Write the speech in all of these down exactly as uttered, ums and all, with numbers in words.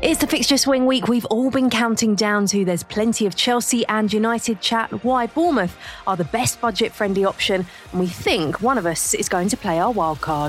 It's the fixture swing week we've all been counting down to. There's plenty of Chelsea and United chat, why Bournemouth are the best budget-friendly option, and we think one of us is going to play our wild card.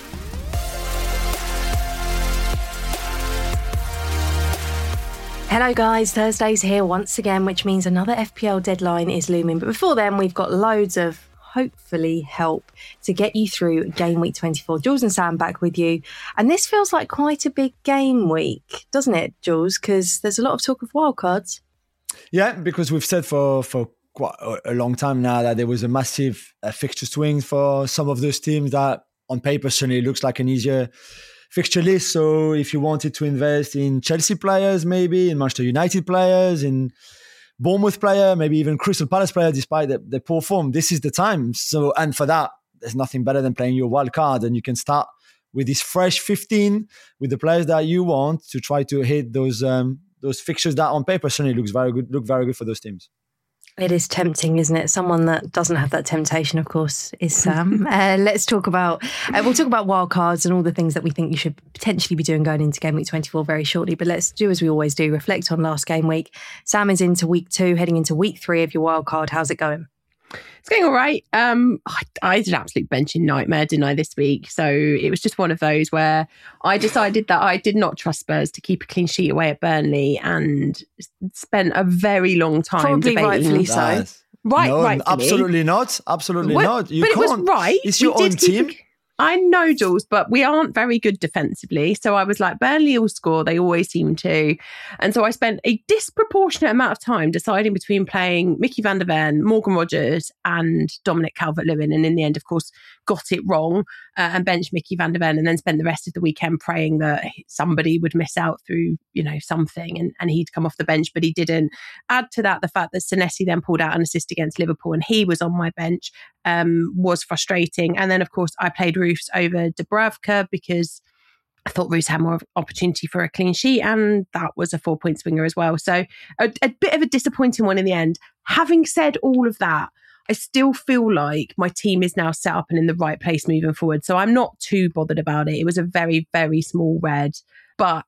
Hello guys, Thursday's here once again, which means another F P L deadline is looming. But before then, we've got loads of hopefully help to get you through game week twenty-four. Jules and Sam back with you. And this feels like quite a big game week, doesn't it, Jules? Because there's a lot of talk of wildcards. Yeah, because we've said for, for quite a long time now that there was a massive uh, fixture swing for some of those teams that on paper certainly looks like an easier fixture list. So if you wanted to invest in Chelsea players, maybe in Manchester United players, in Bournemouth player, maybe even Crystal Palace player, despite the, the poor form, this is the time. So, and for that, there's nothing better than playing your wild card, and you can start with this fresh fifteen with the players that you want to try to hit those um, those fixtures that on paper certainly looks very good, look very good for those teams. It is tempting, isn't it? Someone that doesn't have that temptation, of course, is Sam. uh, let's talk about, uh, we'll talk about wildcards and all the things that we think you should potentially be doing going into game week twenty-four very shortly. But let's do as we always do, reflect on last game week. Sam is into week two, heading into week three of your wildcard. How's it going? It's going all right. Um, I, I did an absolute benching nightmare, didn't I, this week? So it was just one of those where I decided that I did not trust Spurs to keep a clean sheet away at Burnley and spent a very long time Probably debating. rightfully so. Nice. Right, no, rightfully. Absolutely not. Absolutely well, not. You but can't. it was right. It's your we own did keep team. A, I know, Jules, but we aren't very good defensively. So I was like, Burnley will score. They always seem to. And so I spent a disproportionate amount of time deciding between playing Mickey van der Ven, Morgan Rogers and Dominic Calvert-Lewin. And in the end, of course, got it wrong uh, and benched Mickey van der Ven, and then spent the rest of the weekend praying that somebody would miss out through, you know, something and, and he'd come off the bench, but he didn't. Add to that the fact that Senesi then pulled out an assist against Liverpool and he was on my bench. Um, was frustrating. And then, of course, I played Roos over Dubravka because I thought Roos had more opportunity for a clean sheet, and that was a four-point swinger as well. So a, a bit of a disappointing one in the end. Having said all of that, I still feel like my team is now set up and in the right place moving forward. So I'm not too bothered about it. It was a very, very small red. But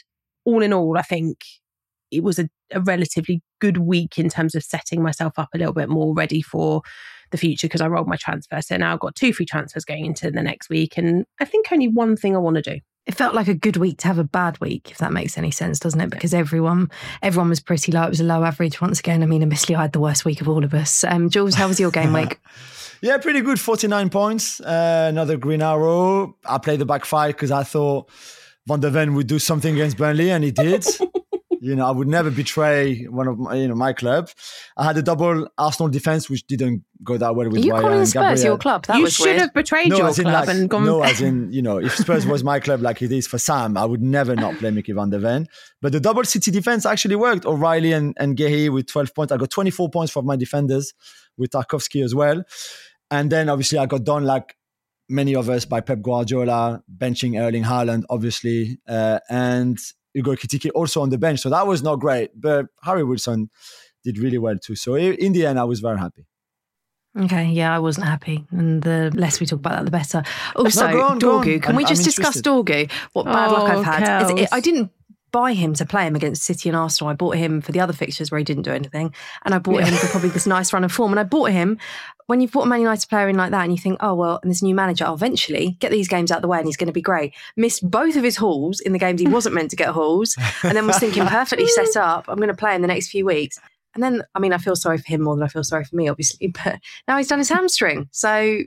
all in all, I think it was a, a relatively good week in terms of setting myself up a little bit more ready for the future because I rolled my transfer. So now I've got two free transfers going into the next week. And I think only one thing I want to do. It felt like a good week to have a bad week, if that makes any sense, doesn't it? Because everyone everyone was pretty low. It was a low average once again. I mean, admittedly, I had the worst week of all of us. Um, Jules, how was your game week? Yeah, pretty good. forty-nine points. Uh, another green arrow. I played the back five because I thought Van der Ven would do something against Burnley, and he did. You know, I would never betray one of my, you know, my club. I had a double Arsenal defense, which didn't go that well with Are you Raya calling and Spurs Gabriel. your club? That you was should weird. have betrayed No, your as in club like, and gone. no, as in, you know, if Spurs was my club like it is for Sam, I would never not play Mickey van der Ven. But the double City defense actually worked. O'Reilly and, and Gehi with twelve points. I got twenty-four points for my defenders with Tarkowski as well. And then obviously I got done like many of us by Pep Guardiola, benching Erling Haaland, obviously. Uh, and Hugo Ekitike also on the bench. So that was not great. But Harry Wilson did really well too. So in the end, I was very happy. Okay, yeah, I wasn't happy. And the less we talk about that, the better. Also, No, go on, go Dorgu. on. Can we I'm- just I'm discuss interested. Dorgu? What bad luck Oh, I've had. Is it- Kels. I didn't buy him to play him against City and Arsenal. I bought him for the other fixtures where he didn't do anything. And I bought Yeah. him for probably this nice run of form. And I bought him, when you've bought a Man United player in like that and you think, oh, well, and this new manager, I'll eventually get these games out of the way and he's going to be great. Missed both of his hauls in the games he wasn't meant to get hauls. And then was thinking perfectly set up, I'm going to play in the next few weeks. And then, I mean, I feel sorry for him more than I feel sorry for me, obviously. But now he's done his hamstring. So,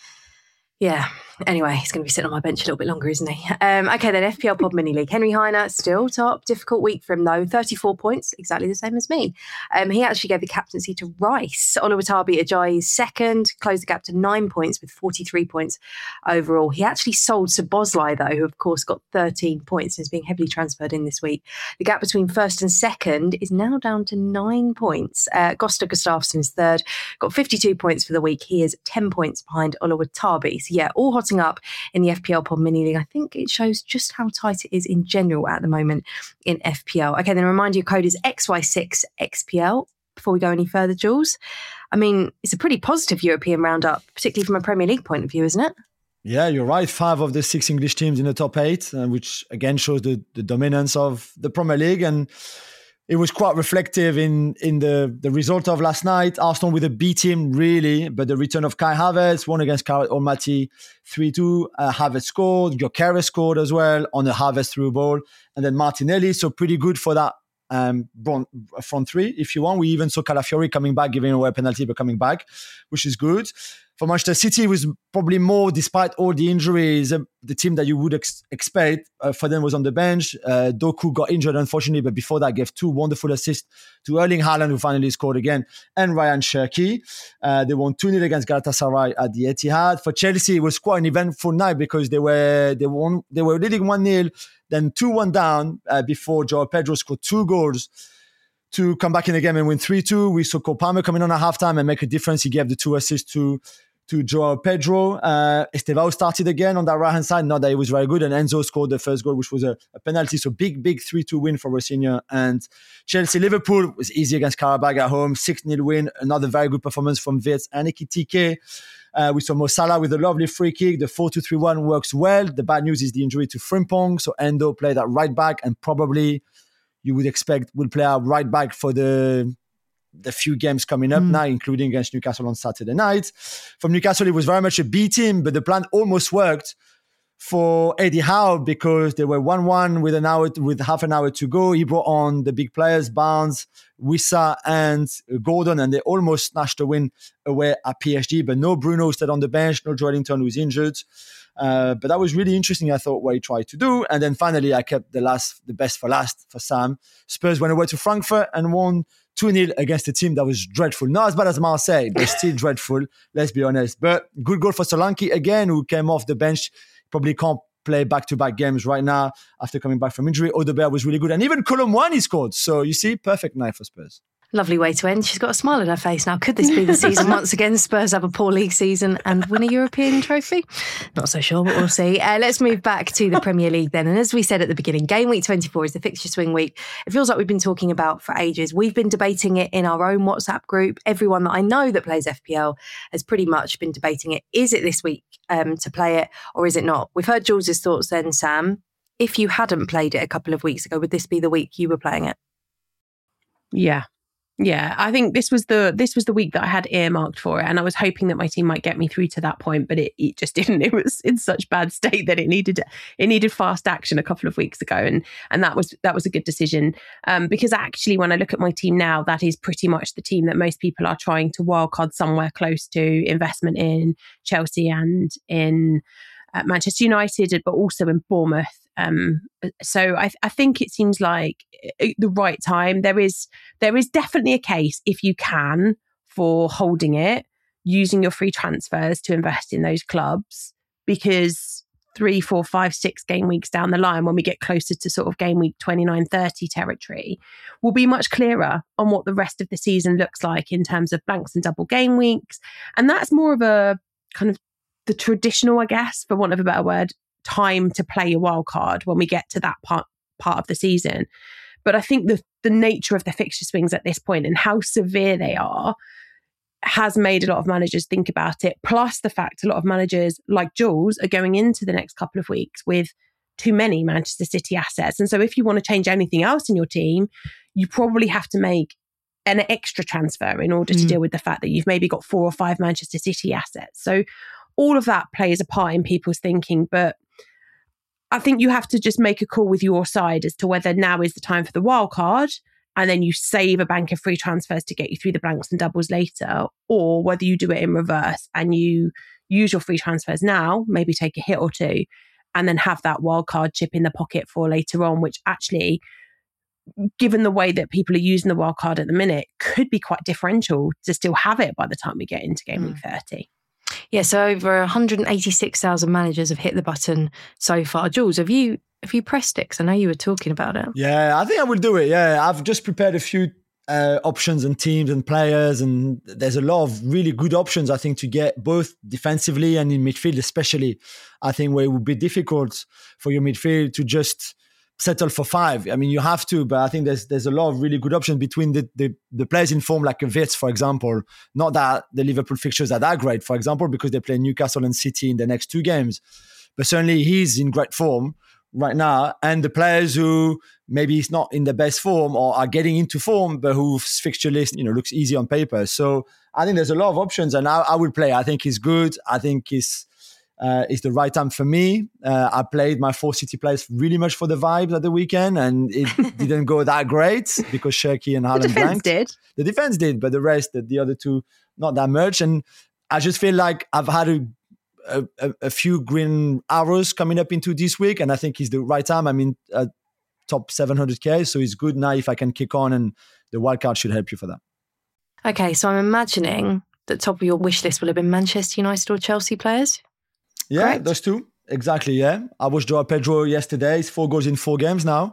yeah. Anyway, he's going to be sitting on my bench a little bit longer, isn't he? Um, okay, then F P L Pod Mini League. Henry Heiner, still top. Difficult week for him, though. thirty-four points, exactly the same as me. Um, he actually gave the captaincy to Rice. Oluwatabi Ajayi second, closed the gap to nine points with forty-three points overall. He actually sold Szoboszlai, though, who, of course, got thirteen points and is being heavily transferred in this week. The gap between first and second is now down to nine points. Uh, Gosta Gustafsson is third, got fifty-two points for the week. He is ten points behind Oluwatabi. So, yeah, all hotting up in the F P L Pod Mini League. I think it shows just how tight it is in general at the moment in F P L. Okay, then a reminder, your code is X Y six X P L. Before we go any further, Jules, I mean, it's a pretty positive European roundup, particularly from a Premier League point of view, isn't it? Yeah, you're right. Five of the six English teams in the top eight, uh, which again shows the, the dominance of the Premier League. And it was quite reflective in in the, the result of last night. Arsenal with a B team, really, but the return of Kai Havertz, won against Karol Almaty three two. Uh, Havertz scored, Gyökeres scored as well on a Havertz through ball, and then Martinelli. So pretty good for that um, front three, if you want. We even saw Calafiori coming back, giving away a penalty, but coming back, which is good. For Manchester City, it was probably more, despite all the injuries, uh, the team that you would ex- expect. Uh, Foden was on the bench. Uh, Doku got injured, unfortunately, but before that, gave two wonderful assists to Erling Haaland, who finally scored again, and Ryan Cherki. Uh, they won two nil against Galatasaray at the Etihad. For Chelsea, it was quite an eventful night because they were they won they were leading one nil, then two one down uh, before Joao Pedro scored two goals to come back in the game and win three two. We saw Cole Palmer come in on at halftime and make a difference. He gave the two assists to to Joao Pedro. Uh, Estevao started again on that right-hand side. Not that he was very good. And Enzo scored the first goal, which was a, a penalty. So big, big three two win for Rosinha. And Chelsea. Liverpool was easy against Karabag at home. six nil win. Another very good performance from Wirtz and Ekitike. Uh, we saw Mo Salah with a lovely free kick. The four two three one works well. The bad news is the injury to Frimpong. So Endo played at right back and probably you would expect will play out right back for the the few games coming up mm. now, including against Newcastle on Saturday night. From Newcastle, it was very much a B team, but the plan almost worked for Eddie Howe because they were one one with an hour with half an hour to go. He brought on the big players, Barnes, Wissa, and Gordon, and they almost snatched the win away at P S G. But no Bruno stayed on the bench, no Joelinton who's injured. Uh, but that was really interesting, I thought, what he tried to do. And then finally, I kept the last, the best for last for Sam. Spurs went away to Frankfurt and won two nil against a team that was dreadful. Not as bad as Marseille, but still dreadful, let's be honest. But good goal for Solanke again, who came off the bench. Probably can't play back-to-back games right now after coming back from injury. Odegaard was really good. And even Colomwani scored. So you see, perfect night for Spurs. Lovely way to end. She's got a smile on her face now. Could this be the season once again? Spurs have a poor league season and win a European trophy? Not so sure, but we'll see. Uh, let's move back to the Premier League then. And as we said at the beginning, game week twenty-four is the fixture swing week. It feels like we've been talking about for ages. We've been debating it in our own WhatsApp group. Everyone that I know that plays F P L has pretty much been debating it. Is it this week um, to play it or is it not? We've heard Jules's thoughts then, Sam. If you hadn't played it a couple of weeks ago, would this be the week you were playing it? Yeah. Yeah, I think this was the this was the week that I had earmarked for it, and I was hoping that my team might get me through to that point, but it, it just didn't. It was in such bad state that it needed it needed fast action a couple of weeks ago, and and that was that was a good decision um, because actually, when I look at my team now, that is pretty much the team that most people are trying to wildcard somewhere close to investment in Chelsea and in uh, Manchester United, but also in Bournemouth. Um, so I, I think it seems like the right time. There is there is definitely a case, if you can, for holding it, using your free transfers to invest in those clubs, because three, four, five, six game weeks down the line, when we get closer to sort of game week twenty-nine, thirty territory, we'll be much clearer on what the rest of the season looks like in terms of blanks and double game weeks. And that's more of a kind of the traditional, I guess, for want of a better word, time to play a wild card when we get to that part part of the season. But I think the the nature of the fixture swings at this point and how severe they are has made a lot of managers think about it. Plus the fact a lot of managers like Jules are going into the next couple of weeks with too many Manchester City assets. And so if you want to change anything else in your team, you probably have to make an extra transfer in order to mm. deal with the fact that you've maybe got four or five Manchester City assets. So all of that plays a part in people's thinking. But I think you have to just make a call with your side as to whether now is the time for the wild card and then you save a bank of free transfers to get you through the blanks and doubles later, or whether you do it in reverse and you use your free transfers now, maybe take a hit or two, and then have that wild card chip in the pocket for later on, which actually, given the way that people are using the wild card at the minute, could be quite differential to still have it by the time we get into game mm. week thirty. Yeah, so over one hundred eighty-six thousand managers have hit the button so far. Jules, have you have you pressed it? Because I know you were talking about it. Yeah, I think I will do it. Yeah, I've just prepared a few uh, options and teams and players, and there's a lot of really good options, I think, to get both defensively and in midfield especially. I think where it would be difficult for your midfield to just settle for five. I mean, you have to, but I think there's there's a lot of really good options between the the, the players in form, like a Wirtz, for example. Not that the Liverpool fixtures are that great, for example, because they play Newcastle and City in the next two games. But certainly he's in great form right now. And the players who maybe he's not in the best form or are getting into form, but whose fixture list, you know, looks easy on paper. So I think there's a lot of options, and I, I would play. I think he's good. I think he's Uh, it's the right time for me. Uh, I played my four City players really much for the vibes at the weekend, and it didn't go that great because Cherki and Haaland The defense blanked. did. The defense did, but the rest, the, the other two, not that much. And I just feel like I've had a, a, a few green arrows coming up into this week, and I think it's the right time. I mean, uh, top seven hundred K, so it's good now if I can kick on, and the wildcard should help you for that. Okay, so I'm imagining that top of your wish list will have been Manchester United or Chelsea players. Yeah, Correct? those two. Exactly, yeah. I watched Joao Pedro yesterday. It's four goals in four games now,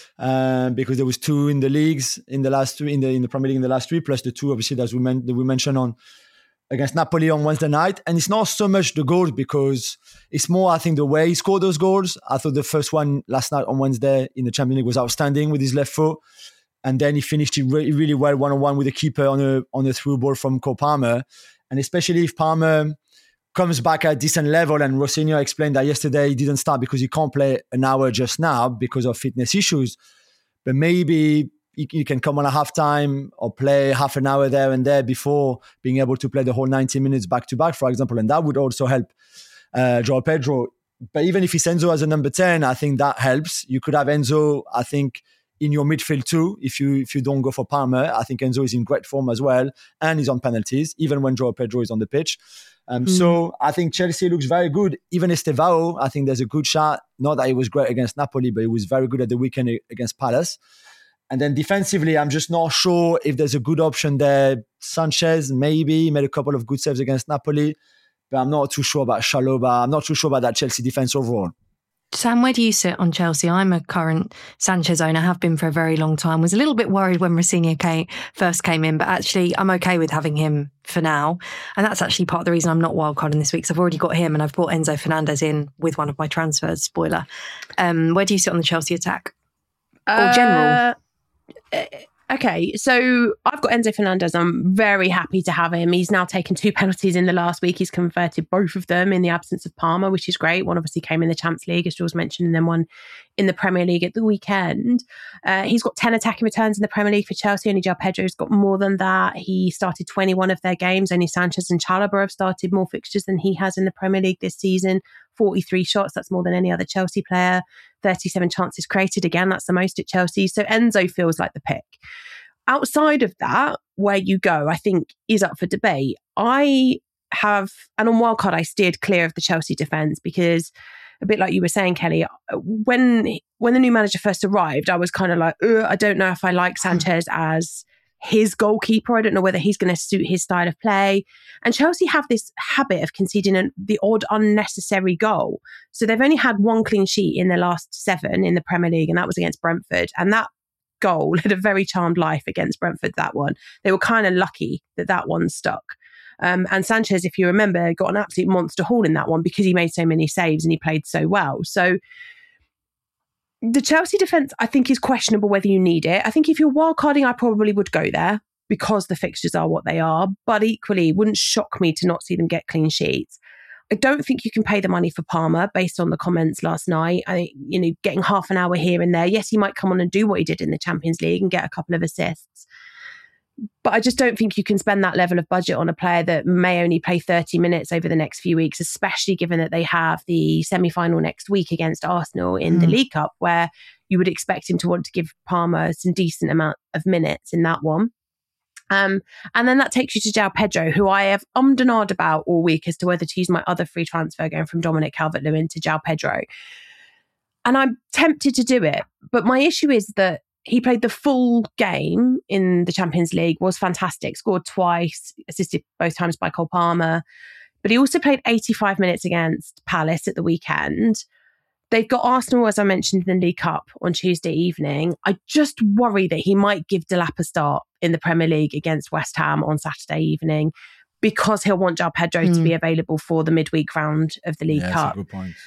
um, because there was two in the leagues in the last three, in the in the Premier League in the last three, plus the two obviously that we, men- that we mentioned on against Napoli on Wednesday night. And it's not so much the goals, because it's more, I think, the way he scored those goals. I thought the first one last night on Wednesday in the Champions League was outstanding with his left foot. And then he finished it re- really well one-on-one with the keeper on a on a through ball from Cole Palmer. And especially if Palmer comes back at a decent level, and Rossini explained that yesterday he didn't start because he can't play an hour just now because of fitness issues. But maybe he, he can come on a half-time or play half an hour there and there before being able to play the whole ninety minutes back-to-back, for example. And that would also help uh, Joao Pedro. But even if it's Enzo as a number ten, I think that helps. You could have Enzo, I think, in your midfield too, if you if you don't go for Palmer. I think Enzo is in great form as well, and he's on penalties, even when Joao Pedro is on the pitch. Um, mm. So I think Chelsea looks very good. Even Estevao, I think there's a good shot. Not that he was great against Napoli, but he was very good at the weekend against Palace. And then defensively, I'm just not sure if there's a good option there. Sanchez, maybe, made a couple of good saves against Napoli, but I'm not too sure about Chalobah. I'm not too sure about that Chelsea defense overall. Sam, where do you sit on Chelsea? I'm a current Sanchez owner, have been for a very long time. Was a little bit worried when Rossini came, first came in, but actually I'm okay with having him for now. And that's actually part of the reason I'm not wildcarding this week, because I've already got him and I've brought Enzo Fernandez in with one of my transfers, spoiler. Um, where do you sit on the Chelsea attack? Or general? Uh, okay, so I've got Enzo Fernandez. I'm very happy to have him. He's now taken two penalties in the last week. He's converted both of them in the absence of Palmer, which is great. One obviously came in the Champions League, as Jules mentioned, and then one in the Premier League at the weekend. Uh, he's got ten attacking returns in the Premier League for Chelsea. Only Joao Pedro's got more than that. He started twenty-one of their games. Only Sanchez and Chalobah have started more fixtures than he has in the Premier League this season. forty-three shots, that's more than any other Chelsea player. thirty-seven chances created, again, that's the most at Chelsea. So Enzo feels like the pick. Outside of that, where you go, I think, is up for debate. I have, and on wildcard, I steered clear of the Chelsea defence because, a bit like you were saying, Kelly, when when the new manager first arrived, I was kind of like, I don't know if I like Sanchez as his goalkeeper. I don't know whether he's going to suit his style of play. And Chelsea have this habit of conceding an, the odd unnecessary goal. So they've only had one clean sheet in their last seven in the Premier League, and that was against Brentford. And that goal had a very charmed life against Brentford, that one. They were kind of lucky that that one stuck. Um, and Sanchez, if you remember, got an absolute monster haul in that one because he made so many saves and he played so well. So the Chelsea defence, I think, is questionable whether you need it. I think if you're wildcarding, I probably would go there because the fixtures are what they are. But equally, it wouldn't shock me to not see them get clean sheets. I don't think you can pay the money for Palmer based on the comments last night. I think, you know, getting half an hour here and there. Yes, he might come on and do what he did in the Champions League and get a couple of assists. But I just don't think you can spend that level of budget on a player that may only play thirty minutes over the next few weeks, especially given that they have the semi-final next week against Arsenal in mm. the League Cup, where you would expect him to want to give Palmer some decent amount of minutes in that one. Um, and then that takes you to Joao Pedro, who I have ummed and ahed about all week as to whether to use my other free transfer going from Dominic Calvert-Lewin to Joao Pedro. And I'm tempted to do it. But my issue is that he played the full game in the Champions League, was fantastic, scored twice, assisted both times by Cole Palmer. But he also played eighty-five minutes against Palace at the weekend. They've got Arsenal, as I mentioned, in the League Cup on Tuesday evening. I just worry that he might give Delap a start in the Premier League against West Ham on Saturday evening because he'll want Joao Pedro mm. to be available for the midweek round of the League yeah, Cup. That's a good point.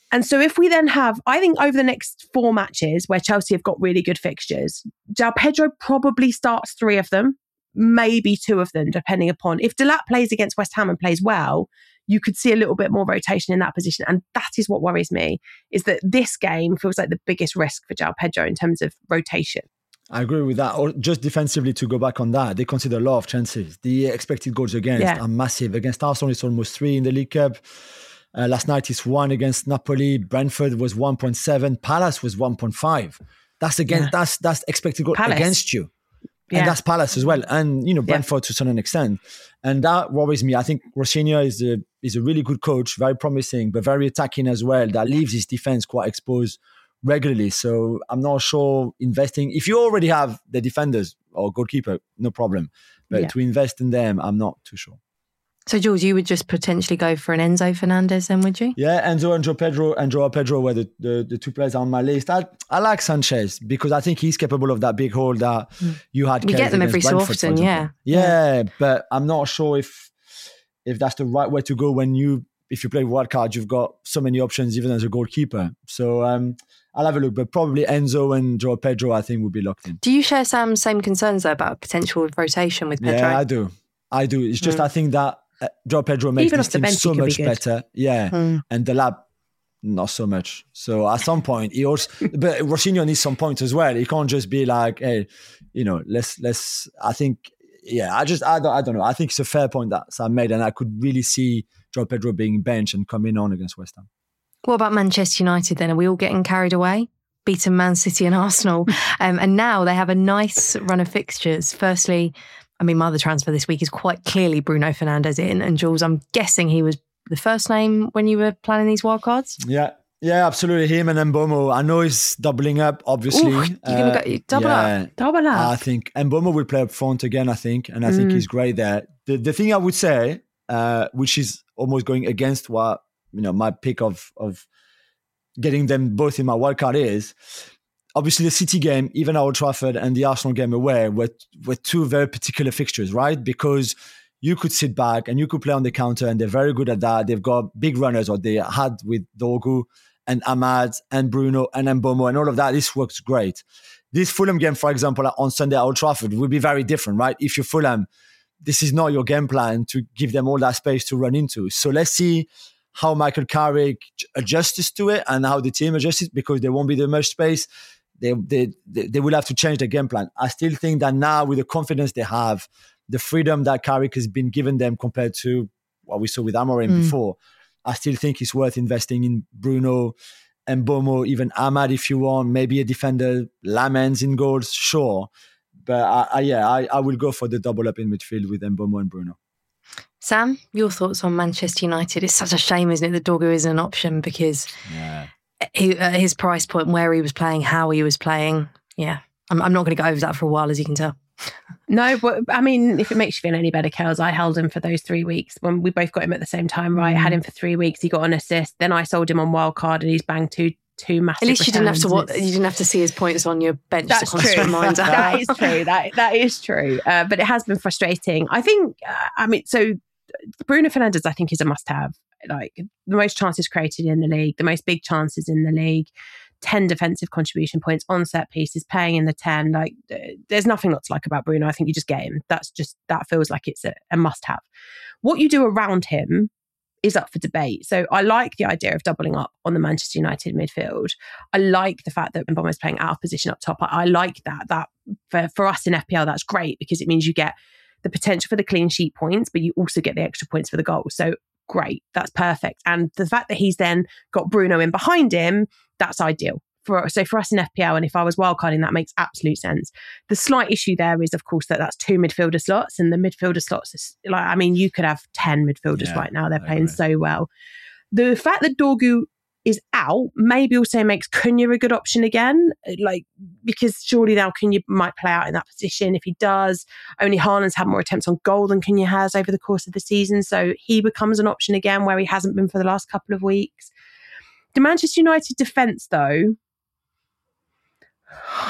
And so if we then have, I think over the next four matches where Chelsea have got really good fixtures, João Pedro probably starts three of them, maybe two of them, depending upon, if Delap plays against West Ham and plays well, you could see a little bit more rotation in that position. And that is what worries me, is that this game feels like the biggest risk for João Pedro in terms of rotation. I agree with that. Or just defensively, to go back on that, they consider a lot of chances. The expected goals against yeah. are massive. Against Arsenal, it's almost three in the League Cup. Uh, last night, it's one against Napoli. Brentford was one point seven. Palace was one point five. That's against yeah. that's that's expected goal Palace. against you. Yeah. And that's Palace as well. And, you know, Brentford yeah. to some extent. And that worries me. I think Rossinha is a, is a really good coach, very promising, but very attacking as well. That leaves his defense quite exposed regularly. So I'm not sure investing. If you already have the defenders or goalkeeper, no problem. But yeah. to invest in them, I'm not too sure. So, Jules, you would just potentially go for an Enzo Fernandez then, would you? Yeah, Enzo and João Pedro and João Pedro were the, the, the two players on my list. I, I like Sanchez because I think he's capable of that big hole that mm. you had. We get them every so often, yeah. yeah. Yeah, but I'm not sure if if that's the right way to go when you, if you play wildcard, you've got so many options even as a goalkeeper. So um, I'll have a look, but probably Enzo and João Pedro I think would be locked in. Do you share Sam's same concerns though about potential rotation with Pedro? Yeah, I do. I do. It's just mm. I think that Uh, João Pedro makes Even this team so much be better. Yeah. Mm. And Delap, not so much. So at some point, he also, but Rossinha needs some points as well. He can't just be like, hey, you know, let's, let's, I think, yeah, I just, I don't, I don't know. I think it's a fair point that Sam made, and I could really see João Pedro being benched and coming on against West Ham. What about Manchester United then? Are we all getting carried away? Beaten Man City and Arsenal. um, and now they have a nice run of fixtures. Firstly, I mean, my other transfer this week is quite clearly Bruno Fernandes in. And Jules, I'm guessing he was the first name when you were planning these wildcards? Yeah, yeah, absolutely. Him and Mbomo. I know he's doubling up, obviously. Ooh, you're uh, go, double yeah, up. Double up. I think Mbomo will play up front again, I think. And I mm. think he's great there. The the thing I would say, uh, which is almost going against what, you know, my pick of of getting them both in my wildcard is, obviously, the City game, even at Old Trafford, and the Arsenal game away were, were two very particular fixtures, right? Because you could sit back and you could play on the counter, and they're very good at that. They've got big runners, or they had with Dorgu and Ahmad and Bruno and Mbomo and all of that. This works great. This Fulham game, for example, on Sunday at Old Trafford will be very different, right? If you're Fulham, this is not your game plan to give them all that space to run into. So let's see how Michael Carrick adjusts to it and how the team adjusts, because there won't be that much space. They, they they will have to change their game plan. I still think that now, with the confidence they have, the freedom that Carrick has been given them compared to what we saw with Amorim mm. before, I still think it's worth investing in Bruno, Mbomo, even Ahmad if you want, maybe a defender, Lamens in goals, sure. But I, I, yeah, I, I will go for the double up in midfield with Mbomo and Bruno. Sam, your thoughts on Manchester United? It's such a shame, isn't it, that Dorgu isn't an option, because yeah. he, uh, his price point, where he was playing, how he was playing. Yeah, I'm, I'm not going to go over that for a while, as you can tell. No, but I mean, if it makes you feel any better, Kels, I held him for those three weeks when we both got him at the same time, right? I had him for three weeks. He got an assist. Then I sold him on wildcard and he's banged two two massive. At least you didn't have to watch, you didn't have to see his points on your bench. That's to true. Reminder. That is true. That that is true. Uh, but it has been frustrating. I think. Uh, I mean, so Bruno Fernandes, I think, is a must-have. Like, the most chances created in the league, the most big chances in the league, ten defensive contribution points on set pieces, playing in the ten. Like, there's nothing not to like about Bruno. I think you just get him. That's just, that feels like it's a, a must-have. What you do around him is up for debate. So I like the idea of doubling up on the Manchester United midfield. I like the fact that Mbomo is playing out of position up top. I, I like that. That for, for us in F P L, that's great, because it means you get the potential for the clean sheet points, but you also get the extra points for the goals. So great, that's perfect. And the fact that he's then got Bruno in behind him, that's ideal. For, so for us in F P L, and if I was wildcarding, that makes absolute sense. The slight issue there is, of course, that that's two midfielder slots, and the midfielder slots is like, I mean, you could have ten midfielders yeah, right now. They're playing so well. The fact that Dorgu is out maybe also makes Cunha a good option again, like, because surely now Cunha might play out in that position. If he does, only Haaland's had more attempts on goal than Cunha has over the course of the season, so he becomes an option again where he hasn't been for the last couple of weeks. The Manchester United defence, though,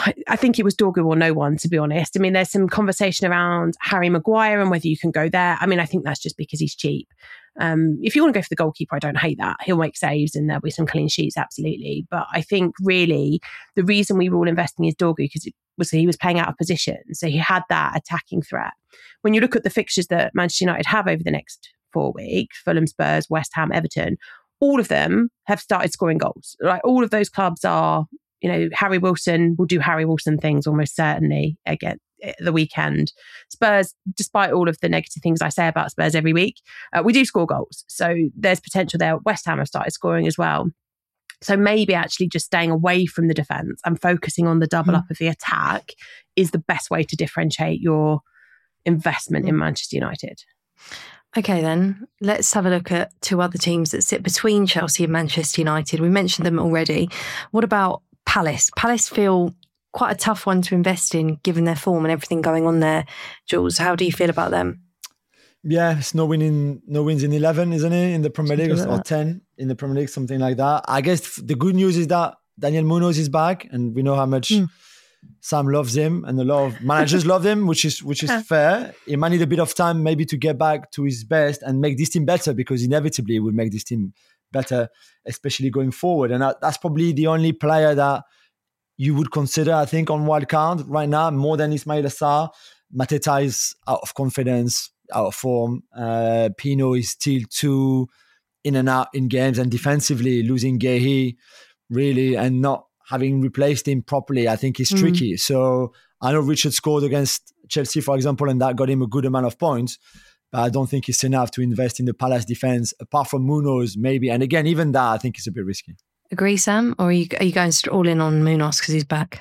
I think it was Dorgu or no one, to be honest. I mean, there's some conversation around Harry Maguire and whether you can go there. I mean, I think that's just because he's cheap. Um, if you want to go for the goalkeeper, I don't hate that. He'll make saves and there'll be some clean sheets, absolutely. But I think really the reason we were all investing is Dorgu because it was he was playing out of position. So he had that attacking threat. When you look at the fixtures that Manchester United have over the next four weeks, Fulham, Spurs, West Ham, Everton, all of them have started scoring goals. Like all of those clubs are, you know, Harry Wilson will do Harry Wilson things almost certainly again at the weekend. Spurs, despite all of the negative things I say about Spurs every week, uh, we do score goals. So there's potential there. West Ham have started scoring as well. So maybe actually just staying away from the defence and focusing on the double mm. up of the attack is the best way to differentiate your investment mm. in Manchester United. Okay, then let's have a look at two other teams that sit between Chelsea and Manchester United. We mentioned them already. What about Palace? Palace feel quite a tough one to invest in given their form and everything going on there. Jules, how do you feel about them? Yeah, it's no win in, no wins in eleven, isn't it? In the Premier League, like or ten in the Premier League, something like that. I guess the good news is that Daniel Munoz is back, and we know how much mm. Sam loves him, and a lot of managers love him, which is which is yeah. fair. He might need a bit of time, maybe, to get back to his best and make this team better, because inevitably it will make this team better, especially going forward. And that, that's probably the only player that you would consider, I think, on wildcard right now, more than Ismail Assar. Mateta is out of confidence, out of form. Uh, Pino is still too in and out in games, and defensively losing Guehi really and not having replaced him properly, I think is tricky. Mm. So I know Richard scored against Chelsea, for example, and that got him a good amount of points. But I don't think it's enough to invest in the Palace defense, apart from Munoz, maybe. And again, even that, I think is a bit risky. Agree, Sam? Or are you, are you going all in on Munoz because he's back?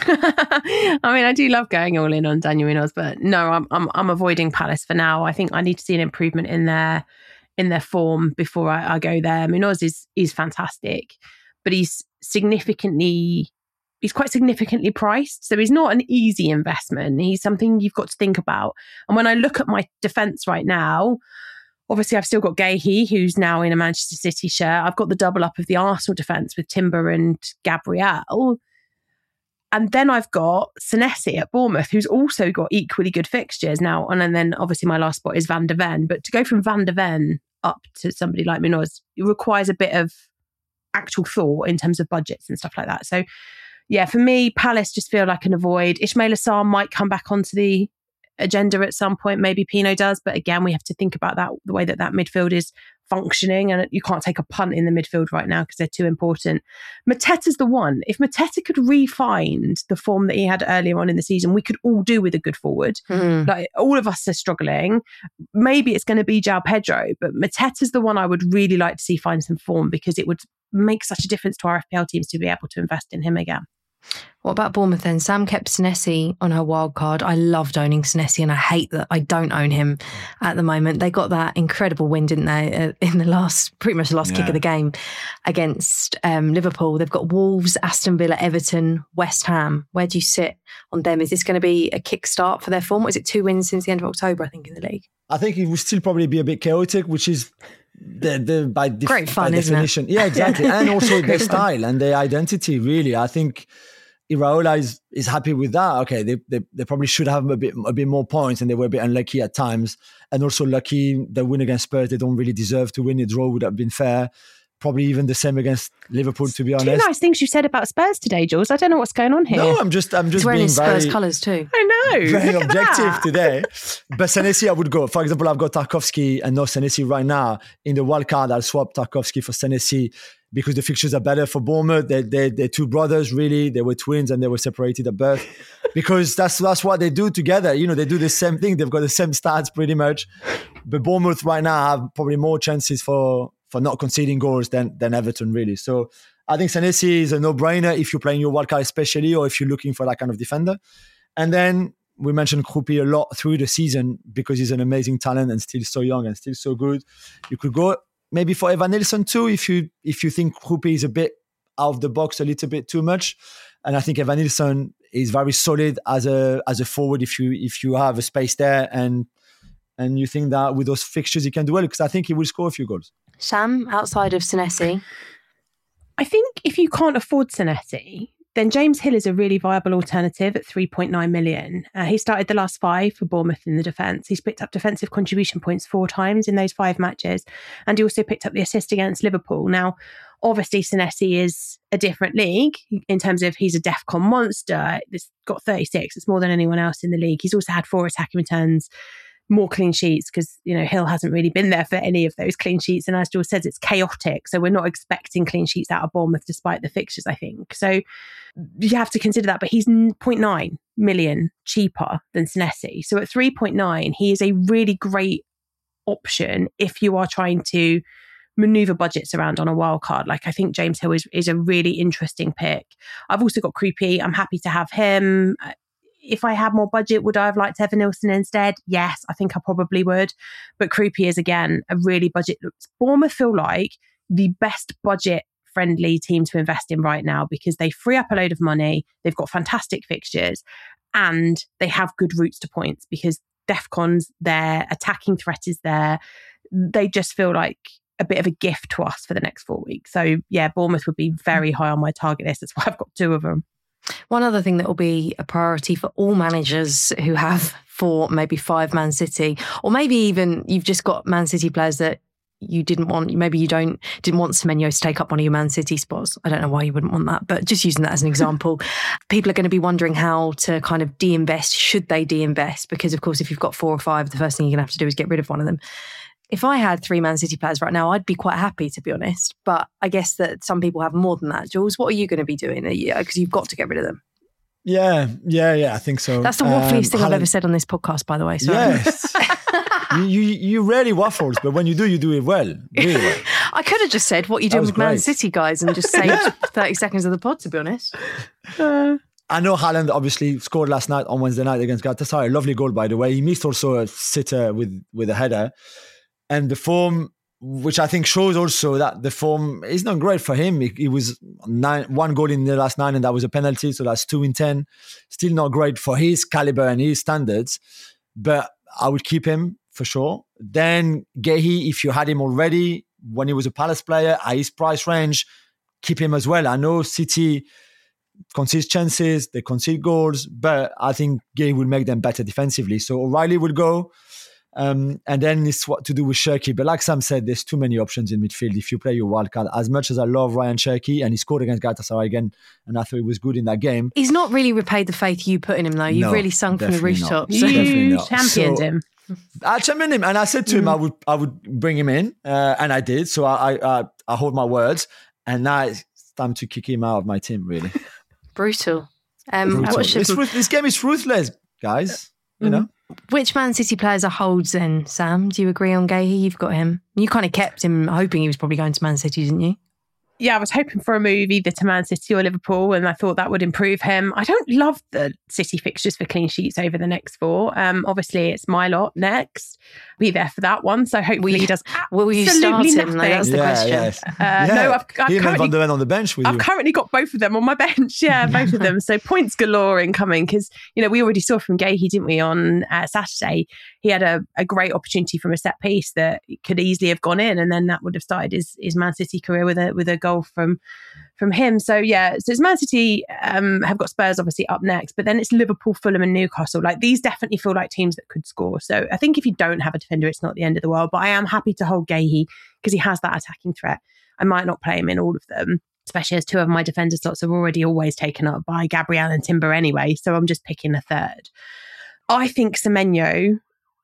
I mean, I do love going all in on Daniel Munoz, but no, I'm I'm I'm avoiding Palace for now. I think I need to see an improvement in their in their form before I, I go there. Munoz is is fantastic, but he's significantly he's quite significantly priced, so he's not an easy investment. He's something you've got to think about. And when I look at my defence right now, obviously I've still got Guehi, who's now in a Manchester City shirt. I've got the double up of the Arsenal defence with Timber and Gabriel. And then I've got Senesi at Bournemouth, who's also got equally good fixtures now. And then obviously my last spot is Van de Ven. But to go from Van de Ven up to somebody like Munoz, it requires a bit of actual thought in terms of budgets and stuff like that. So yeah, for me, Palace just feel like an avoid. Ismail Assar might come back onto the agenda at some point. Maybe Pino does. But again, we have to think about that, the way that that midfield is functioning, and you can't take a punt in the midfield right now because they're too important. Mateta's the one. If Mateta could re-find the form that he had earlier on in the season, we could all do with a good forward. Mm. Like all of us are struggling. Maybe it's going to be João Pedro, but Mateta's the one I would really like to see find some form, because it would make such a difference to our F P L teams to be able to invest in him again. What about Bournemouth then? Sam kept Senesi on her wild card. I loved owning Senesi, and I hate that I don't own him at the moment. They got that incredible win, didn't they, uh, in the last, pretty much the last yeah. kick of the game against um, Liverpool. They've got Wolves, Aston Villa, Everton, West Ham. Where do you sit on them? Is this going to be a kickstart for their form? What is it, two wins since the end of October, I think, in the league? I think it will still probably be a bit chaotic, which is the, the by, def- Great fun, by isn't definition. It? Yeah, exactly. And also their style and their identity, really. I think Iraola is, is happy with that. Okay, they, they they probably should have a bit a bit more points, and they were a bit unlucky at times. And also lucky, the win against Spurs, they don't really deserve to win. A draw would have been fair. Probably even the same against Liverpool, to be honest. Two nice things you said about Spurs today, Jules. I don't know what's going on here. No, I'm just I'm just He's wearing being his Spurs very, colours too. I know. Very objective today. But Senesi, I would go. For example, I've got Tarkowski and no Senesi right now. In the wild card, I'll swap Tarkowski for Senesi because the fixtures are better for Bournemouth. They they they're two brothers, really. They were twins and they were separated at birth. Because that's that's what they do together. You know, they do the same thing. They've got the same stats pretty much. But Bournemouth right now have probably more chances for for not conceding goals than than Everton, really. So I think Senesi is a no-brainer if you're playing your wildcard especially, or if you're looking for that kind of defender. And then we mentioned Krupi a lot through the season because he's an amazing talent and still so young and still so good. You could go maybe for Evan Nilsson too if you if you think Krupi is a bit out of the box a little bit too much. And I think Evan Nilsson is very solid as a as a forward if you if you have a space there and and you think that with those fixtures he can do well, because I think he will score a few goals. Sam, outside of Senesi? I think if you can't afford Senesi, Then James Hill is a really viable alternative at three point nine million. Uh, he started the last five for Bournemouth in the defence. He's picked up defensive contribution points four times in those five matches. And he also picked up the assist against Liverpool. Now, obviously, Senesi is a different league in terms of he's a DEFCON monster. He's got thirty-six. It's more than anyone else in the league. He's also had four attacking returns, more clean sheets, because, you know, Hill hasn't really been there for any of those clean sheets. And as George says, it's chaotic. So we're not expecting clean sheets out of Bournemouth despite the fixtures, I think. So you have to consider that. But he's zero point nine million cheaper than Senesi. So at three point nine, he is a really great option if you are trying to maneuver budgets around on a wild card. Like, I think James Hill is, is a really interesting pick. I've also got Kruppi. I'm happy to have him. If I had more budget, would I have liked Evan Nilsson instead? Yes, I think I probably would. But Kruppi is, again, a really budget. Bournemouth feel like the best budget-friendly team to invest in right now because they free up a load of money, they've got fantastic fixtures, and they have good routes to points because DEFCON's there, attacking threat is there. They just feel like a bit of a gift to us for the next four weeks. So, yeah, Bournemouth would be very high on my target list. That's why I've got two of them. One other thing that will be a priority for all managers who have four, maybe five Man City, or maybe even you've just got Man City players that you didn't want, maybe you don't didn't want Semenyo to take up one of your Man City spots. I don't know why you wouldn't want that, but just using that as an example, people are going to be wondering how to kind of de-invest. Should they de-invest? Because, of course, if you've got four or five, the first thing you're going to have to do is get rid of one of them. If I had three Man City players right now, I'd be quite happy, to be honest. But I guess that some people have more than that. Jules, what are you going to be doing? Because you've got to get rid of them. Yeah, yeah, yeah, I think so. That's the waffliest um, thing I've ever said on this podcast, by the way. Sorry. Yes. you, you you rarely waffles, but when you do, you do it well. Really well. I could have just said what you do with great. Man City guys and just saved thirty seconds of the pod, to be honest. Uh, I know Haaland obviously scored last night on Wednesday night against Galatasaray. Lovely goal, by the way. He missed also a sitter with, with a header. And the form, which I think shows also that the form is not great for him. He, he was nine, one goal in the last nine, and that was a penalty, so that's two in ten. Still not great for his caliber and his standards, but I would keep him for sure. Then Guehi, if you had him already when he was a Palace player at his price range, keep him as well. I know City concedes chances, they concede goals, but I think Guehi will make them better defensively. So O'Reilly will go. Um, and then it's what to do with Cherki. But like Sam said, there's too many options in midfield if you play your wildcard. As much as I love Ryan Cherki, and he scored against Galatasaray again, and I thought he was good in that game. He's not really repaid the faith you put in him, though. You've no, really sung from the rooftops. You championed so, him. I championed him, and I said to mm. him I would I would bring him in, uh, and I did. So I, I, I, I hold my words, and now it's time to kick him out of my team, really. Brutal. Um, Brutal. It's, this game is ruthless, guys. You mm. know? Which Man City players are holds then, Sam? Do you agree on Guehi? You've got him. You kind of kept him hoping he was probably going to Man City, didn't you? Yeah, I was hoping for a move either to Man City or Liverpool, and I thought that would improve him. I don't love the City fixtures for clean sheets over the next four. Um, obviously, it's my lot next. Be there for that one, so hopefully we, he does will you start him? Like, that's the yeah, question. Yes. Uh, yeah. No, I've, I've He currently, Van de Ven on the bench with I've you. currently got both of them on my bench. Yeah, both of them. So points galore incoming because, you know, we already saw from Guehi, didn't we, on uh, Saturday? He had a, a great opportunity from a set piece that could easily have gone in, and then that would have started his, his Man City career with a with a goal from from him. So yeah, so it's Man City um, have got Spurs obviously up next, but then it's Liverpool, Fulham and Newcastle. Like these definitely feel like teams that could score. So I think if you don't have a defender, it's not the end of the world, but I am happy to hold Guehi because he has that attacking threat. I might not play him in all of them, especially as two of my defender slots are already always taken up by Gabriel and Timber anyway. So I'm just picking a third. I think Semenyo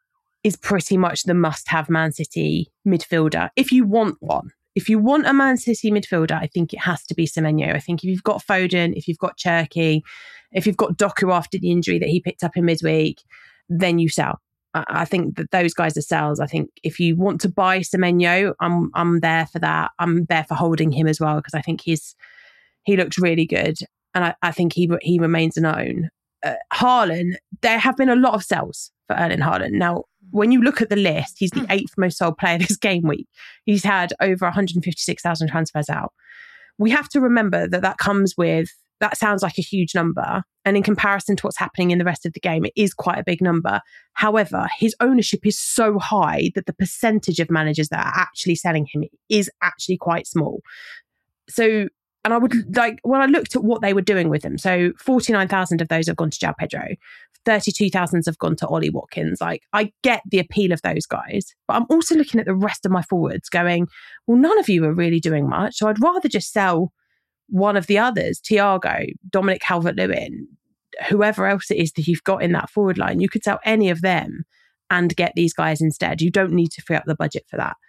is pretty much the must-have Man City midfielder if you want one. If you want a Man City midfielder, I think it has to be Semenyo. I think if you've got Foden, if you've got Cherki, if you've got Doku after the injury that he picked up in midweek, then you sell. I think that those guys are sells. I think if you want to buy Semenyo, I'm I'm there for that. I'm there for holding him as well because I think he's he looks really good, and I, I think he he remains an own. Uh, Haaland, there have been a lot of sells for Erling Haaland. Now, when you look at the list, he's the eighth most sold player this game week. He's had over one hundred fifty-six thousand transfers out. We have to remember that that comes with, that sounds like a huge number. And in comparison to what's happening in the rest of the game, it is quite a big number. However, his ownership is so high that the percentage of managers that are actually selling him is actually quite small. So And I would like, when I looked at what they were doing with him, so forty-nine thousand of those have gone to João Pedro, thirty-two thousand have gone to Ollie Watkins. Like, I get the appeal of those guys, but I'm also looking at the rest of my forwards going, well, none of you are really doing much. So I'd rather just sell one of the others, Thiago, Dominic Calvert-Lewin, whoever else it is that you've got in that forward line. You could sell any of them and get these guys instead. You don't need to free up the budget for that.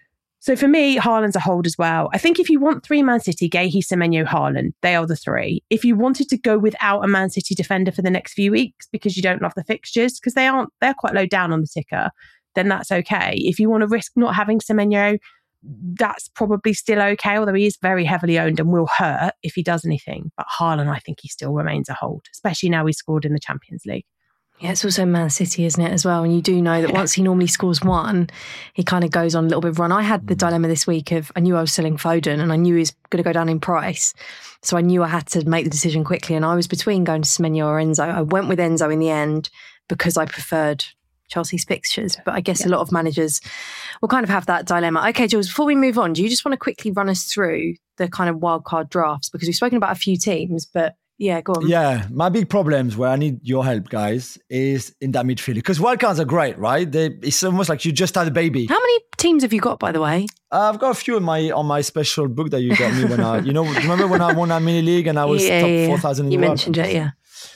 So for me, Haaland's a hold as well. I think if you want three Man City, Guehi, Semenyo, Haaland, they are the three. If you wanted to go without a Man City defender for the next few weeks because you don't love the fixtures, because they aren't, they're quite low down on the ticker, then that's okay. If you want to risk not having Semenyo, that's probably still okay, although he is very heavily owned and will hurt if he does anything. But Haaland, I think he still remains a hold, especially now he's scored in the Champions League. Yeah, it's also Man City, isn't it, as well? And you do know that once he normally scores one, he kind of goes on a little bit of run. I had the dilemma this week of, I knew I was selling Foden and I knew he was going to go down in price. So I knew I had to make the decision quickly. And I was between going to Semenyo or Enzo. I went with Enzo in the end because I preferred Chelsea's fixtures. But I guess yeah. a lot of managers will kind of have that dilemma. Okay, Jules, before we move on, do you just want to quickly run us through the kind of wildcard drafts? Because we've spoken about a few teams, but yeah, go on. Yeah, my big problems where I need your help, guys, is in that midfield. Because wildcards are great, right? They, it's almost like you just had a baby. How many teams have you got, by the way? Uh, I've got a few in my on my special book that you got me when I, you know, remember when I won that mini league and I was yeah, top yeah, four thousand in you the world? You mentioned it, yeah.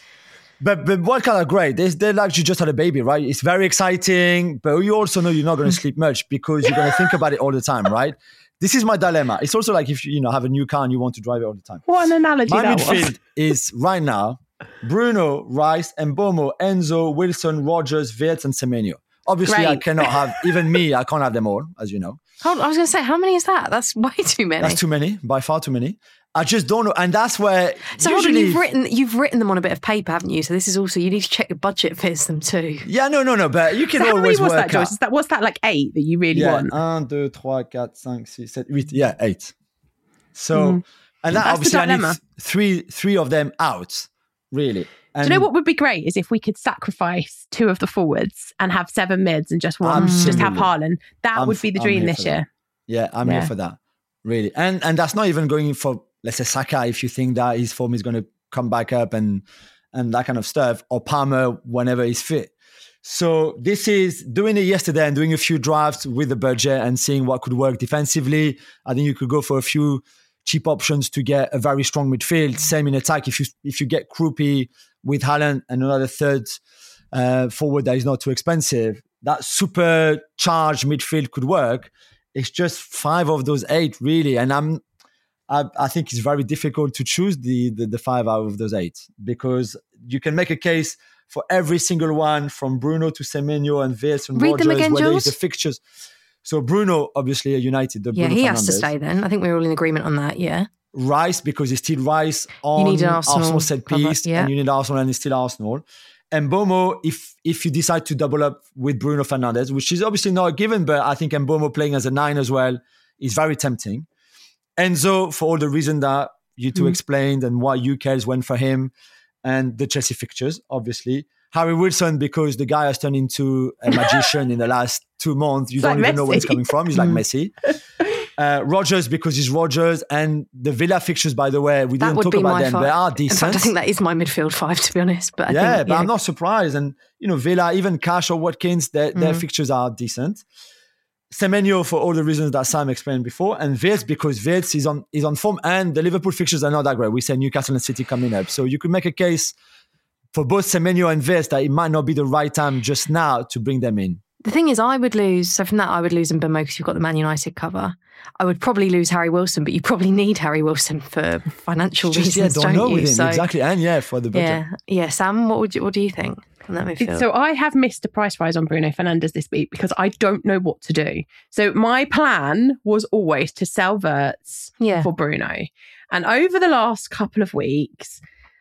But, but wildcards are great. They, they're like you just had a baby, right? It's very exciting, but you also know you're not going to sleep much because you're going to think about it all the time, right? This is my dilemma. It's also like if you, you know, have a new car and you want to drive it all the time. What an analogy my that midfield was. is right now Bruno, Rice, Mbeumo, Enzo, Wilson, Rodgers, Wirtz, and Semenyo. Obviously, Great. I cannot have, even me, I can't have them all, as you know. Hold on, I was going to say, how many is that? That's way too many. That's too many, by far too many. I just don't know. And that's where So usually... hold on, you've written, you've written them on a bit of paper, haven't you? So this is also, you need to check the budget fits them too. Yeah, no, no, no, but you can so always how many was work that, George? out. Is that, what's that, like eight that you really yeah, want? One, two, three, four, five, six, seven, eight. Yeah, eight. So, Mm. and that That's obviously the I need dilemma. three, three of them out, really. And Do you know what would be great is if we could sacrifice two of the forwards and have seven mids and just one, just have Absolutely. Haaland. That I'm would be the f- I'm dream here this for that. year. Yeah, I'm Yeah. here for that, really. And and that's not even going for, let's say, Saka, if you think that his form is going to come back up and and that kind of stuff, or Palmer whenever he's fit. So this is doing it yesterday and doing a few drafts with the budget and seeing what could work defensively. I think you could go for a few cheap options to get a very strong midfield. Same in attack. If you if you get Krupi with Haaland and another third uh, forward that is not too expensive, that supercharged midfield could work. It's just five of those eight, really. And I'm, I, I think it's very difficult to choose the, the the five out of those eight because you can make a case for every single one from Bruno to Semenyo and Wirtz and Read Rodgers, them again, whether Jules. it's the fixtures. So Bruno, obviously, a United. The Yeah, Bruno he has to Fernandes. stay then. I think we're all in agreement on that, yeah. Rice, because he's still Rice on need an Arsenal Arsenal set cover, piece, yeah. and you need Arsenal and it's still Arsenal. And Mbeumo, if if you decide to double up with Bruno Fernandes, which is obviously not a given, but I think Mbeumo playing as a nine as well is very tempting. Enzo, for all the reason that you two Mm. explained and why U Ks went for him, and the Chelsea fixtures, obviously. Harry Wilson, because the guy has turned into a magician in the last two months. You It's don't like even know where he's Messi. coming from. He's like Mm. Messi. Uh, Rodgers, because he's Rodgers. And the Villa fixtures, by the way, we That didn't would talk be about my them. five. They are In decent. fact, I think that is my midfield five, to be honest. But I yeah, think, but I'm not surprised. And, you know, Villa, even Cash or Watkins, their, their Mm. fixtures are decent. Semenyo, for all the reasons that Sam explained before. And Wirtz, because Wirtz is on, is on form. And the Liverpool fixtures are not that great. We say Newcastle and City coming up. So you could make a case for both Semenyo and Wirtz that it might not be the right time just now to bring them in. The thing is, I would lose, so from that, I would lose Mbeumo because you've got the Man United cover. I would probably lose Harry Wilson, but you probably need Harry Wilson for financial Just, yeah, reasons, don't don't know you? with him. So, Exactly. And yeah, for the budget. yeah, yeah. Sam, what would you, what do you think on that midfield? So I have missed a price rise on Bruno Fernandes this week because I don't know what to do. So my plan was always to sell Wirtz yeah, for Bruno. And over the last couple of weeks,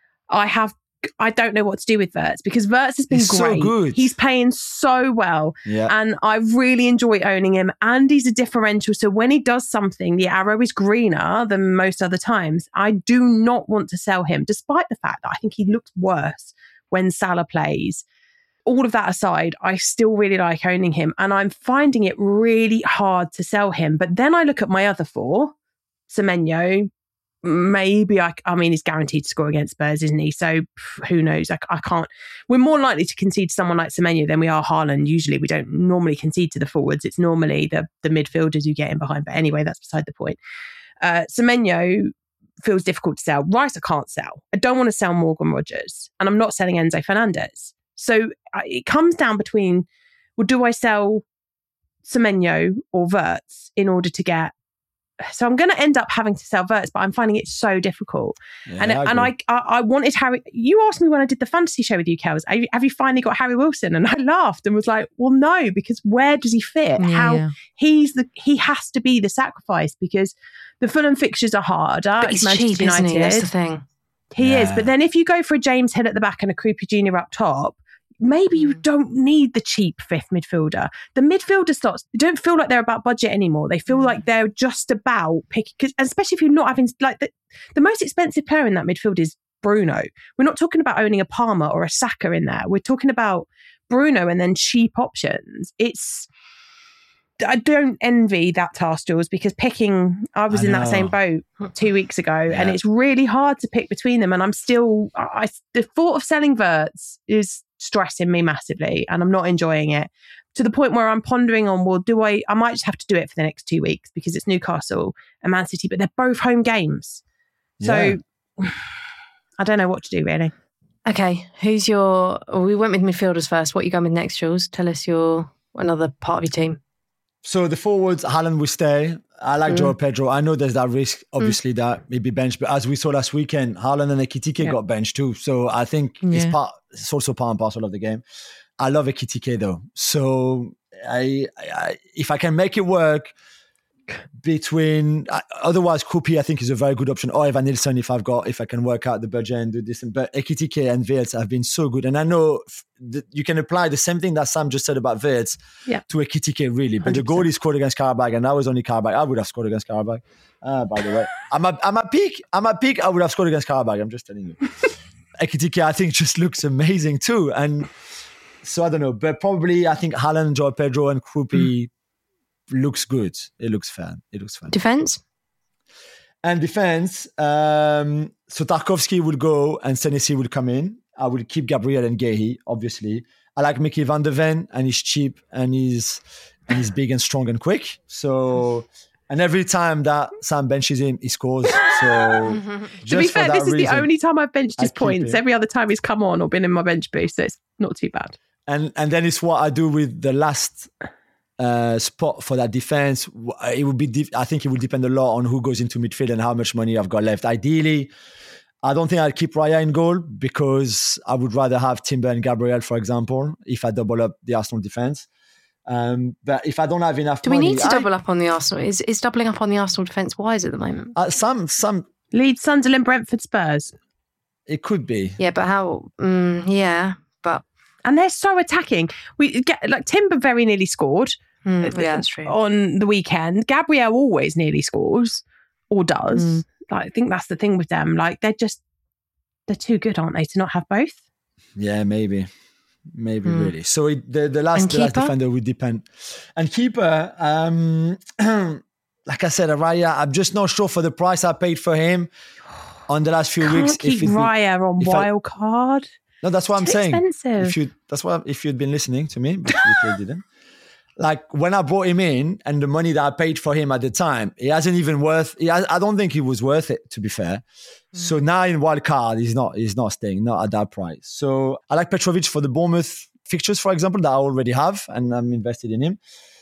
I have I don't know what to do with Wirtz because Wirtz has been He's so great. good. He's playing so well. Yeah. And I really enjoy owning him. And he's a differential. So when he does something, the arrow is greener than most other times. I do not want to sell him, despite the fact that I think he looks worse when Salah plays. All of that aside, I still really like owning him. And I'm finding it really hard to sell him. But then I look at my other four, Semenyo, maybe I, I mean, he's guaranteed to score against Spurs, isn't he? So who knows? I, I can't. We're more likely to concede to someone like Semenyo than we are Haaland. Usually, we don't normally concede to the forwards. It's normally the the midfielders who get in behind. But anyway, that's beside the point. Uh, Semenyo feels difficult to sell. Rice, I can't sell. I don't want to sell Morgan Rogers, and I'm not selling Enzo Fernandez. So uh, it comes down between, well, do I sell Semenyo or Wirtz in order to get? So I'm going to end up having to sell Wirtz, but I'm finding it so difficult. Yeah, and I and I, I I wanted Harry. You asked me when I did the fantasy show with you, Kels, have you, have you finally got Harry Wilson? And I laughed and was like, well, no, because where does he fit? Yeah, How yeah. he's the he has to be the sacrifice because the Fulham fixtures are harder. But he's Manchester cheap, United. isn't he? That's the thing. He Yeah. is. But then if you go for a James Hill at the back and a Krupa Junior up top, maybe you don't need the cheap fifth midfielder. The midfielder slots don't feel like they're about budget anymore. They feel like they're just about picking, because especially if you're not having, like, the, the most expensive player in that midfield is Bruno. We're not talking about owning a Palmer or a Saka in there. We're talking about Bruno and then cheap options. It's, I don't envy that task, Jules, because picking, I was I in that know. same boat two weeks ago Yeah. and it's really hard to pick between them. And I'm still, I, the thought of selling Wirtz is stressing me massively and I'm not enjoying it to the point where I'm pondering on, well, do I, I might just have to do it for the next two weeks because it's Newcastle and Man City, but they're both home games. So Yeah. I don't know what to do really. Okay, who's your... Well, we went with midfielders first. What are you going with next, Jules? Tell us your another part of your team. So the forwards, Haaland will stay. I like Mm. Joao Pedro. I know there's that risk, obviously, that maybe bench. But as we saw last weekend, Haaland and Ekitike Yeah. got benched too. So I think it's Yeah. part. It's also part and parcel of the game. I love Ekitike though. So I, I if I can make it work between, uh, otherwise Krupi I think is a very good option, or Evan Nilsson if I've got if I can work out the budget and do this. But Ekitike and Wirtz have been so good, and I know f- that you can apply the same thing that Sam just said about Wirtz Yeah. to Ekitike really. But the one hundred percent. goal he scored against Karabakh, and that was only Karabakh. I would have scored against Karabakh. Uh, by the way, I'm a, I'm a peak. I'm a peak. I would have scored against Karabakh. I'm just telling you. Ekitike I think just looks amazing too, and so I don't know, but probably I think Haaland, Joao Pedro, and Krupi. Mm. Looks good. It looks fun. It looks fun. Defense? And defense, um, so Tarkowski will go and Senesi will come in. I will keep Gabriel and Gehi, obviously. I like Mickey van der Ven, and he's cheap and he's and he's big and strong and quick. So, and every time that Sam benches him, he scores. So, to be fair, this is reason, the only time I've benched his I keep points. him. Every other time he's come on or been in my bench boost, so it's not too bad. And and then it's what I do with the last uh, spot for that defense. It would be, de- I think it will depend a lot on who goes into midfield and how much money I've got left. Ideally, I don't think I'll keep Raya in goal because I would rather have Timber and Gabriel, for example, if I double up the Arsenal defense. Um, but if I don't have enough Do money... we need to I, double up on the Arsenal? Is is doubling up on the Arsenal defence wise at the moment? Uh, some, some, Leeds, Sunderland, Brentford, Spurs. it could be. Yeah, but how... Mm, yeah, but... And they're so attacking. We get like Timber very nearly scored. Mm, yeah, that's true. On the weekend, Gabriel always nearly scores or does. Mm. Like, I think that's the thing with them. Like, they're just they're too good, aren't they, to not have both? Yeah, maybe. Maybe Mm. really. So it, the, the last And the last keeper? defender would depend. And keeper, um, like I said, Raya, I'm just not sure for the price I paid for him on the last few Can't weeks. keep it would- Raya on if I- wild card. No, that's what I'm Too saying. expensive. If you, that's what if you'd been listening to me, but you clearly didn't. Like when I brought him in and the money that I paid for him at the time, he hasn't even worth. He has, I don't think he was worth it, to be fair. So now in wild card, he's not. He's not staying, not at that price. So I like Petrovic for the Bournemouth fixtures, for example, that I already have, and I'm invested in him.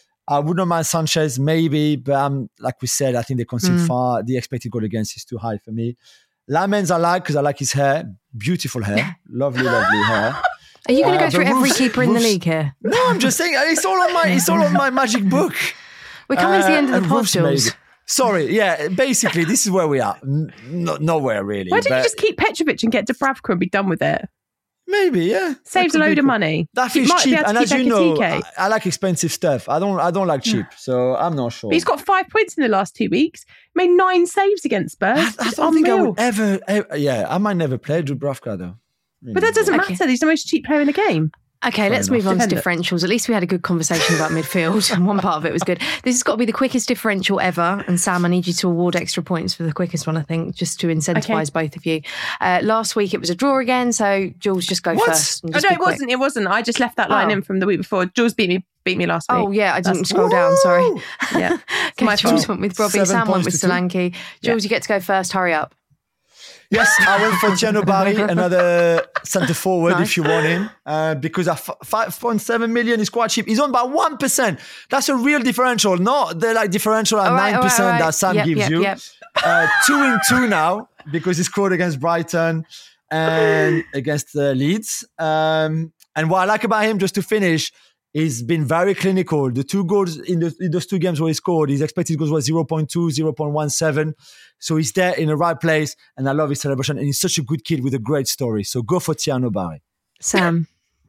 I wouldn't mind Sanchez, maybe, but um, like we said, I think they concede Mm. far. The expected goal against is too high for me. Lamens I like because I like his hair, beautiful hair, lovely, lovely hair. Are you going to Uh, go through but every Wolves- keeper in the Wolves- league here? No, I'm just saying it's all on my it's all on my magic book. We're coming to the Uh, end of and the pod, Wolves Jules. maybe. Sorry, yeah. Basically, this is where we are. N- no, nowhere really. Why don't you but just keep Petrovic and get Dubravka and be done with it? maybe, yeah. That Saves a could be load of cool. money. That You is might be cheap, able to and keep as you know, Ekitike. I, I like expensive stuff. I don't, I don't like cheap, so I'm not sure. But he's got five points in the last two weeks. Made nine saves against Spurs. I, I It's don't think I unreal. would ever, ever. Yeah, I might never play Dubravka though. But that doesn't Okay. matter. He's the most cheap player in the game. Okay, Fair let's enough. move on to Dependent. differentials. At least we had a good conversation about midfield, and one part of it was good. This has got to be the quickest differential ever. And Sam, I need you to award extra points for the quickest one, I think, just to incentivise Okay. both of you. Uh, last week it was a draw again, so Jules, just go What? first. and Oh, just no, be it quick. wasn't. It wasn't. I just left that line Oh. in from the week before. Jules beat me beat me last week. Oh, yeah, I didn't That's- scroll down, sorry. Woo! Yeah. Okay, my Jules fault. went with Robbie, Seven Sam went with points to two. Solanke. Jules, you get to go first, hurry up. Yes, I went for Tiano Barry, another centre forward Nice. if you want him, uh, because at f- five point seven million is quite cheap. He's on by one percent. That's a real differential, not the like differential at All right, nine all right, percent all right. that Sam Yep, gives yep, you. yep. Uh, two in two now because he scored against Brighton and against uh, Leeds. Um, and what I like about him, just to finish, he's been very clinical. The two goals in, the, in those two games where he scored, his expected goals was zero point two, zero point one seven. So he's there in the right place, and I love his celebration. And he's such a good kid with a great story. So go for Tiano Barry. Sam.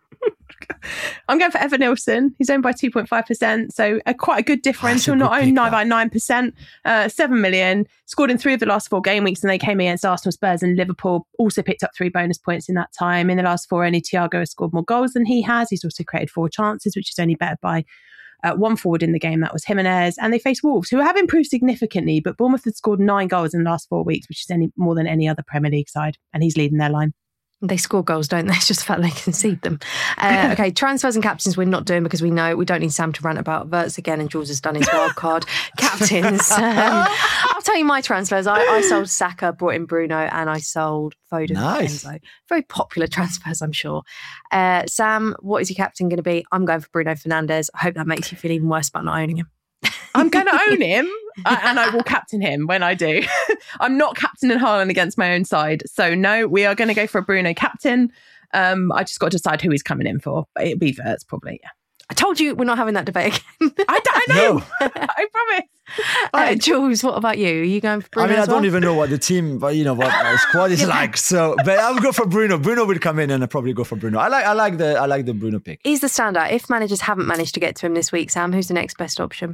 I'm going for Evan Nilsson. He's owned by two point five percent. So a quite a good differential, good not pick, owned that. by nine percent. Uh, seven million. Scored in three of the last four game weeks, and they came against Arsenal, Spurs, and Liverpool. Also picked up three bonus points in that time. In the last four, only Thiago has scored more goals than he has. He's also created four chances, which is only better by uh, one forward in the game. That was Jimenez. And they faced Wolves, who have improved significantly, but Bournemouth had scored nine goals in the last four weeks, which is any more than any other Premier League side. And he's leading their line. They score goals, don't they? It's just the fact they concede them. Uh, okay, transfers and captains we're not doing because we know we don't need Sam to rant about Verts again, and Jules has done his wild card. Captains. Um, I'll tell you my transfers. I, I sold Saka, brought in Bruno, and I sold Foden. Nice. Enzo. Very popular transfers, I'm sure. Uh, Sam, what is your captain going to be? I'm going for Bruno Fernandes. I hope that makes you feel even worse about not owning him. I'm going to own him uh, and I will captain him when I do. I'm not captaining Haaland against my own side. So no, we are going to go for a Bruno captain. Um, I just got to decide who he's coming in for. But it'll be Verts probably, yeah. I told you we're not having that debate again. I, d- I know. No. I promise. Uh, Jules, what about you? Are you going for Bruno I mean, I as well? don't even know what the team, but you know what my squad is like. So, but I'll go for Bruno. Bruno will come in, and I'll probably go for Bruno. I like, I like the, I like the Bruno pick. He's the standout. If managers haven't managed to get to him this week, Sam, who's the next best option?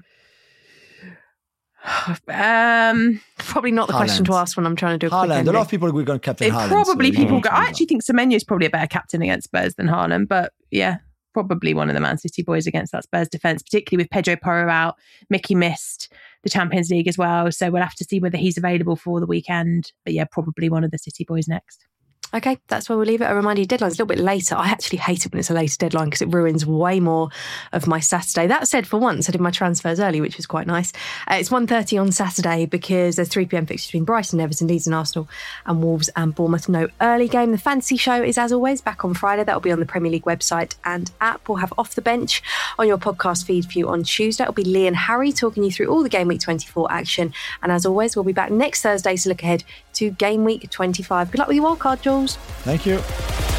Um, Probably not the question to Haaland. ask when I'm trying to do a quick Haaland. A ending. lot of people are going to captain it Haaland. probably so, you people know, go. I actually think Semenyo's probably a better captain against Spurs than Haaland, but yeah, probably one of the Man City boys against that Spurs defence, particularly with Pedro Porro out. Mickey missed the Champions League as well, so we'll have to see whether he's available for the weekend. But yeah, probably one of the City boys next. Okay, that's where we'll leave it. I remind you, deadline's a little bit later. I actually hate it when it's a later deadline because it ruins way more of my Saturday. That said, for once, I did my transfers early, which was quite nice. Uh, it's one thirty on Saturday because there's three p.m. fixtures between Brighton, Everton, Leeds and Arsenal, and Wolves and Bournemouth. No early game. The fantasy show is, as always, back on Friday. That'll be on the Premier League website and app. We'll have Off the Bench on your podcast feed for you on Tuesday. It'll be Lee and Harry talking you through all the Game Week twenty-four action. And as always, we'll be back next Thursday to look ahead to Game Week twenty-five. Good luck with your wildcard, Jules. Thank you.